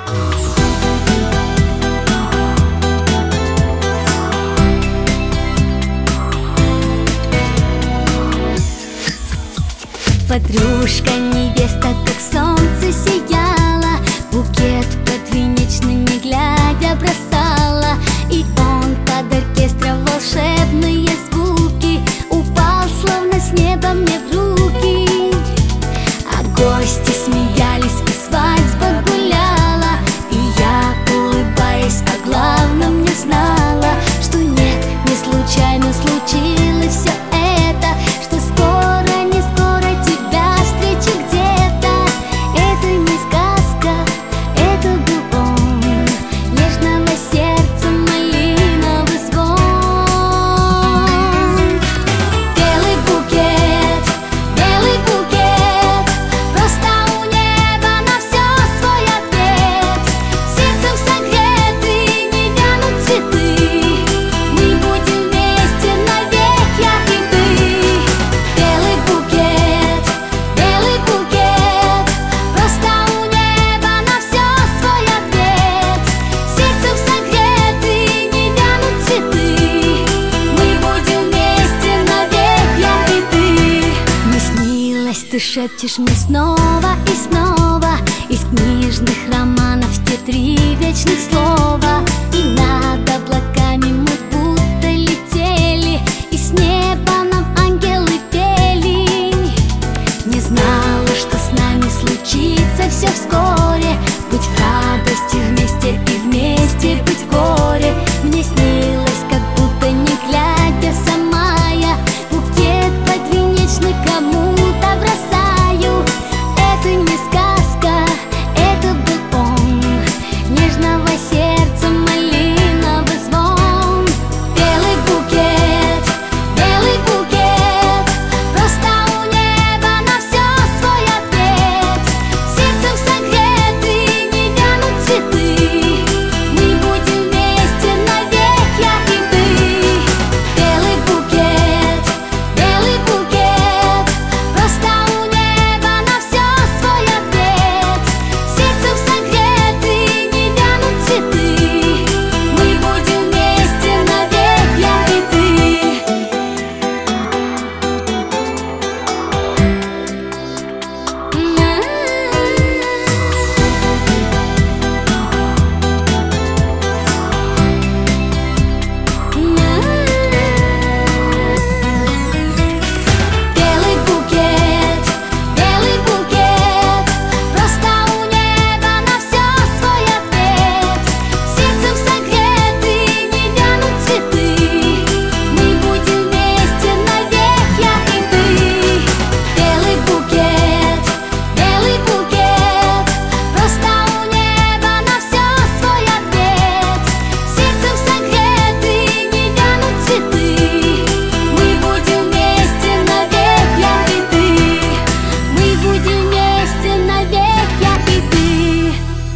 Подружка, невеста, как солнце сияла, букет подвенечными глядя бросала. И он под оркестром волшебные звуки упал, словно с неба мне в руки. А гости смеялись, и свадьба гуляла. И я, улыбаясь, о главном не знала, что нет, не случайно случилось все это, что скоро, не скоро тебя встречу где-то. Это не сказка, это был он, нежного сердца малиновый звон. Белый букет, просто у неба на все свой ответ. Сердцем согреты, не вянут цветы, мы будем вместе навек, я и ты. Белый букет, просто у неба на все свой ответ. Сердцем согреты, не вянут цветы, мы будем вместе навек, я и ты. Мне снилось, ты шепчешь мне снова и снова из книжных романов те три вечных слова.